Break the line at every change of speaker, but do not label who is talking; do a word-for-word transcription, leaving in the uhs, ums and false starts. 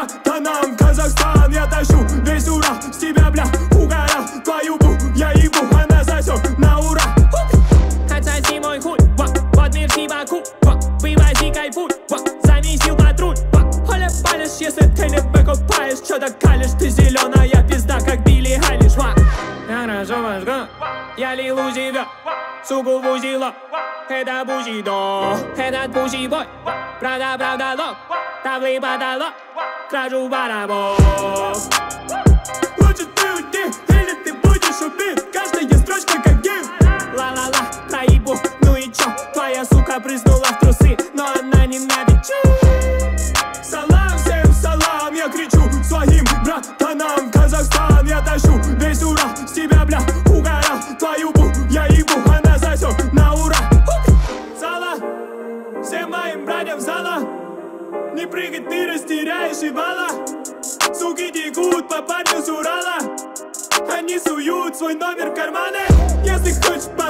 братанам. Казахстан, я тащу весь Урал, с тебя, бля, угорал. Твою бу, я ебу, она сосет на ура.
Отсоси мой хуй, вот мир типа ку, вывози кайфуй, замесил патруль. Оля палишь, если ты не выкупаешь, чё так калишь, ты зеленая пизда, как Билли Айлиш. Я хорошо вожгу, я лилу живет, суку в узило. Это бузидо, этот бузибой, правда, правда, лох, тавлый потолок, кражу барабов.
Лучше ты уйди, или ты будешь убит, каждая строчка как гимн.
Ла-ла-ла, проебу, ну и чё, твоя сука прыснула в трусы, но она не навечу.
Салам, всем салам, я кричу своим братанам. Казахстан, я тащу весь Урал, с тебя, бля, угорал. Твою бу, я ебу, она сосет на ура. Зала, всем моим братьям зала, не прыгай, ты растеряешь ебало. Суки текут по парню с Урала, они суют свой номер в карманы. Если хочешь